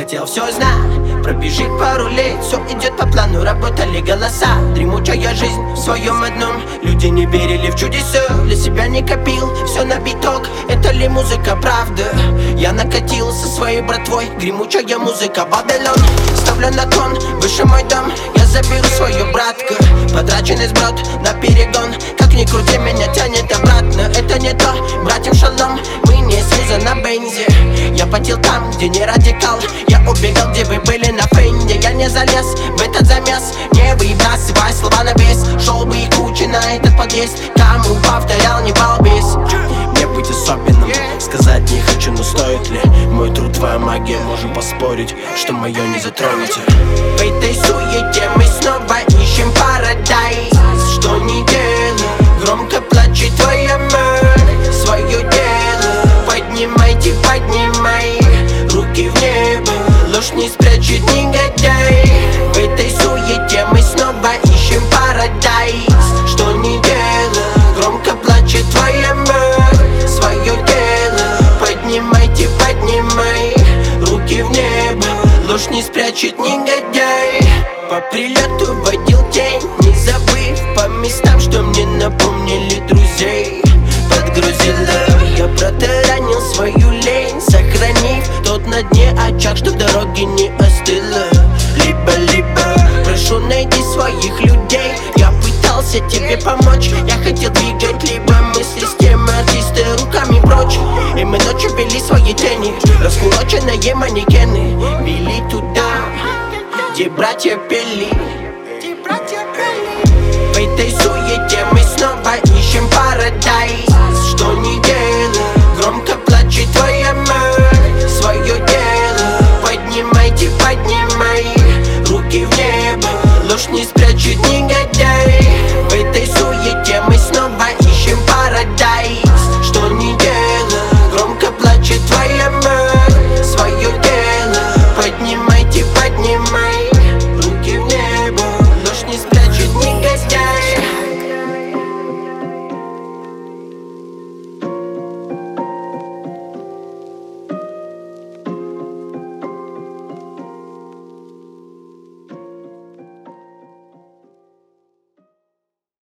хотел все знать. Пробежит пару лет, все идет по плану, работали голоса. Дремучая жизнь в своем одном, люди не верили в чудеса. Для себя не копил, все на биток, это ли музыка, правда? Я накатил со своей братвой, гремучая музыка, Вавилон. Ставлю на кон, выше мой дом, я заберу свою братку. Потраченный сброд на перегон, как ни крути, меня тянет обратно. Это не то, братьям шалом, мы не снизу на бензе. Я потел там, где не радикал, я убегал, где вы были на френде. Я не залез в этот замес, не выбрасывай слова на вес. Шел бы и куча на этот подъезд, кому повторял, не балбес. Мне быть особенным, сказать не хочу, но стоит ли мой труд, твоя магия, можем поспорить, что мое не затронете. В этой суете мы снова ищем парадайз. Что не дело, громко плачет твоя мать. Свое дело поднимайте, поднимай руки в небо, ложь не спрячет негодяй. В этой суете мы снова ищем парадайз. Что не дело, громко плачет твоя мать. Свое дело поднимайте, поднимай руки в небо, ложь не спрячет негодяй. По прилету водил тень, не забыв по местам, что мне напомнили друзей. Подгрузила, я протаранил свою лень, сохранив тот на дне очаг, что в дороге не остыла. Либо прошу найти своих людей. Я пытался тебе помочь, я хотел двигать либо мысли с темы артиста руками прочь. И мы ночью вели свои тени, раскуроченные манекены, вели туда, где братья пели.